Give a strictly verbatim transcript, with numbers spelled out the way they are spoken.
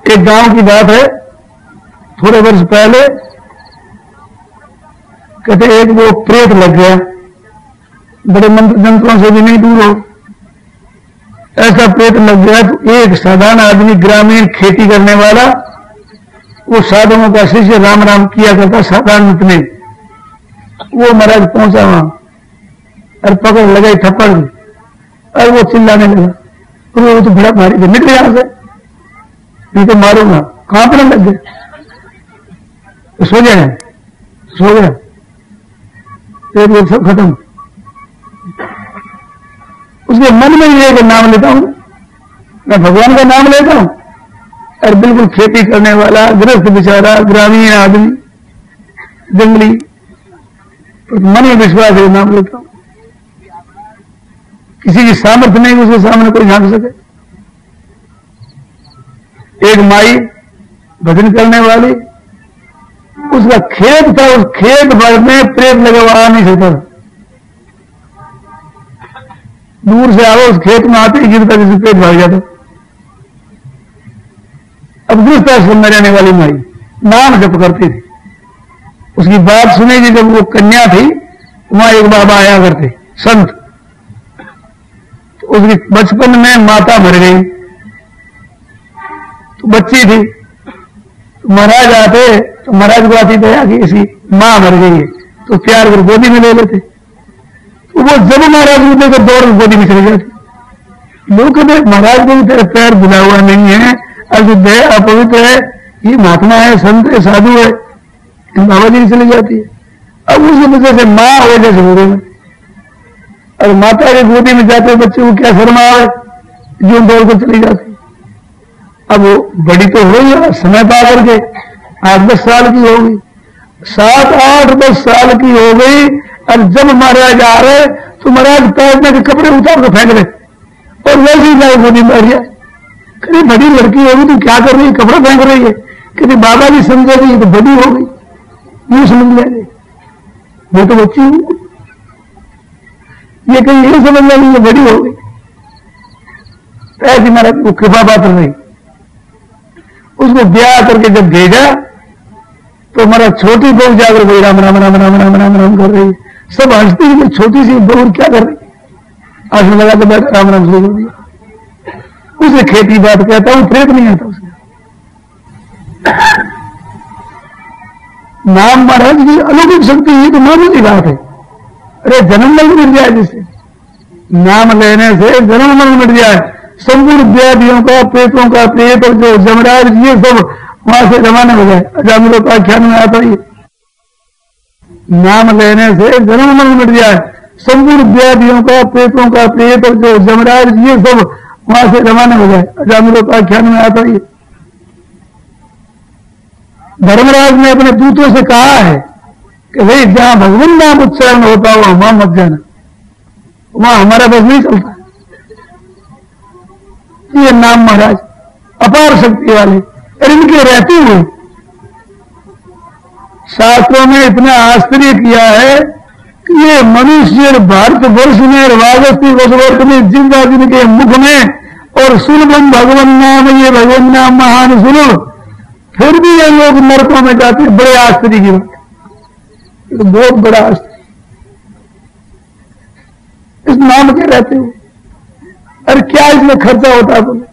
एक गांव की बात है, थोड़े वर्ष पहले कहते एक वो प्रेत लग गया, बड़े मंत्र जंत्रों से भी नहीं दूर हो, ऐसा प्रेत लग गया। तो एक साधारण आदमी, ग्रामीण खेती करने वाला, वो साधुओं का शिष्य राम राम किया करता साधारण इतने, वो महाराज पहुंचा वहां और पकड़ लगाई थप्पड़ दी और वो चिल्लाने लगा, तो वो तो बड़ा भारी थे, निकले यहां से, नहीं तो मारूंगा। कहां पर लग गए? तो सो गया, सो गया, फिर वो सब खत्म। उसके मन में ये कि नाम लेता हूं, मैं भगवान का नाम लेता हूं, और बिल्कुल खेती करने वाला गृहस्थ बेचारा, ग्रामीण आदमी, जंगली, तो मन में विश्वास है, नाम लेता हूं। किसी की सामर्थ्य नहीं उसके सामने कोई झांक सके। एक माई भजन करने वाली, उसका खेत था, उस खेत भर में प्रेत लगा हुआ, आ नहीं सकता, दूर से आओ, उस खेत में आते ही गिरता, जिसे पेट भाग जाता। अब गृहस्थाश्रम में रहने वाली माई नाम जप करती थी, उसकी बात सुनेगी। जब वो कन्या थी, वहां एक बाबा आया करते संत, तो उसकी बचपन में माता मर गई, तो बच्ची थी, तो महाराज आते, तो महाराज को आती दया कि इसी मां मर गई है, तो प्यार कर गोदी में ले लेते। तो वो जब महाराज को देकर दौड़ गोदी में चले जाते। लोग कहते महाराज को भी तेरा पैर धुला हुआ नहीं है, अशुद्ध है, अपवित्र है, ये महात्मा है, संत है, साधु है, बाबा जी चली जाती है। अब उस वजह से माँ हो जैसे हो गए, और माता के गोदी में जाते बच्चे को क्या शर्मा आवे, जो दौड़ कर चली जाती। अब वो बड़ी तो हो गई, समय पा करके आठ दस साल की हो गई, सात आठ दस साल की हो गई, और जब महाराज आ रहे तो महाराज पैर के कपड़े उतार कर फेंक रहे, और वैसे ही जाए गोदी में बैठ गया। कभी बड़ी लड़की होगी तो क्या कर रही है, कपड़े फेंक रही है, कभी बाबा जी समझेगी तो बड़ी हो गई, यूं समझ लेंगे मैं तो बच्ची हूं, ये कहीं ये समझ लेंगे ये बड़ी हो गई। ऐसी महाराज वो कृपा पात्र नहीं। उसको ब्याह करके जब भेजा तो हमारा छोटी बहू जाकर गई, राम राम राम राम राम राम राम कर रही है, सब हंसती है, छोटी सी बहू क्या कर रही, आसन लगा के बैठा राम राम शुरू कर दिया। उसे खेती बात कहता हूं, प्रेत नहीं आता उसका। नाम महाराज की अलौकिक शक्ति है, तो मामूली बात है। अरे जन्म मरण मिट जाए, जिससे नाम लेने से जन्म मरण मिट जाए, संपूर्ण व्याधियों का, प्रेतों का प्रेत, और जो जमराज ये सब वहां से जमाने हो जाए। अजामिलों का आख्यान में आता ही, नाम लेने से जन्म मरण मिट जाए, संपूर्ण व्याधियों का, प्रेतों का प्रेत, और जो जमराज ये सब वहां से जमाने हो जाए। अजामिलों का आख्यान में आता ही। धर्मराज ने अपने दूतों से कहा है कि भाई जहां भगवान नाम उच्चारण होता हो वहां मत जाना, वहां हमारा बस नहीं चलता। ये नाम महाराज अपार शक्ति वाले, और इनके रहते हुए शास्त्रों में इतना आश्चर्य किया है कि ये मनुष्य भारत वर्ष में वागस्ती वसवर्त में जिंदा जिनके मुख में और सुलभम भगवान नाम, ये भगवान नाम महान सुलभ, फिर भी ये लोग नरकों में जाते हैं। बड़े आश्चर्य की बात, तो बहुत बड़ा आश्चर्य इस नाम के रहते हुए। अरे क्या इसमें खर्चा होता है बोले,